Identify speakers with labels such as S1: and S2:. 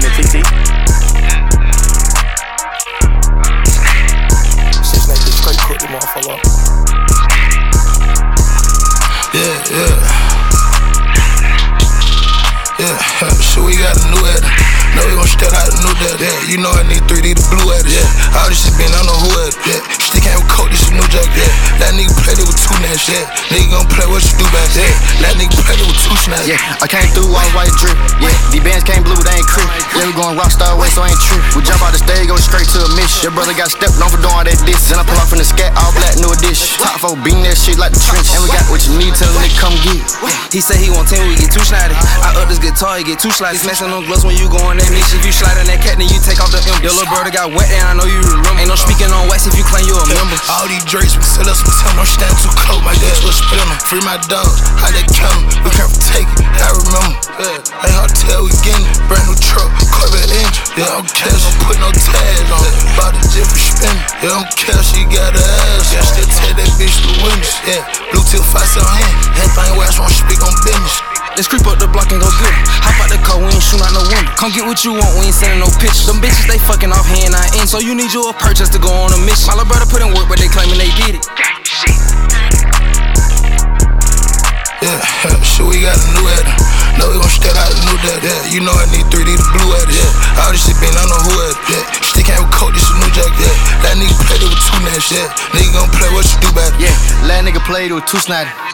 S1: Name it TT.
S2: Shit's like this straight cook, you motherfucker.
S3: Yeah, so we got a new header. No, we gon' start out a new dad. Yeah, you know I need 3D the blue headers. Yeah, all this shit been, I don't know who had it. Yeah, stick ain't with coke, this is new jack. Yeah, that nigga played it with 2 nash. Yeah, nigga gon' play what you do back. Yeah, that nigga played it with 2 snaps.
S4: Yeah, I came through all white drip. Yeah, these bands came blue, they ain't crip. Yeah, we going rockstar way, so I ain't true. We jump out the stage, go straight to a mission. Your brother got stepped on for doing all that diss. Then I pull off in the scat, all black, new edition. Top 4 beating that shit like the trench. And we got what you need, tell a nigga come get.
S5: He say he want 10, we get 2 snotty. I up this guitar, he get 2 slides. Smashing on gloves when you go on that mission. If you slide on that cat, then you take off the M. Your little brother got wet, and I know you remember. Ain't no speaking on wax if you claim you a member.
S3: All these drakes, we sell us some time, don't stand too close. My dad's will spit on them. Free my dogs, how they come. We can't take it, I remember. Like hotel, we getting it. Brand new truck, Corvette engine. Yeah, I don't care, don't put no tags on it. Bought a jet for spinning. Yeah, I don't care, she got her ass. Yeah, still tell that bitch the winners. Yeah, blue till 5 on hand. Anything West won't speak on business.
S5: Let's creep up the block and go get it. Hop out the car, we ain't shoot out no window. Come get what you want, we ain't sending no pictures. Them bitches, they fucking off hand, I in. So you need you a purchase to go on a mission. My little brother put in work, but they claiming they did it.
S3: Yeah, so we got a new header. No, we gon' start out a new dad. Yeah, you know I need 3D the blue header. Yeah, all this shit been, I don't know who had it. Yeah, stick ain't with coke, this is new jack. Yeah, that nigga played it with 2 nash. Yeah, nigga gon' play what you do back.
S4: Yeah, last nigga played it with 2 snotty.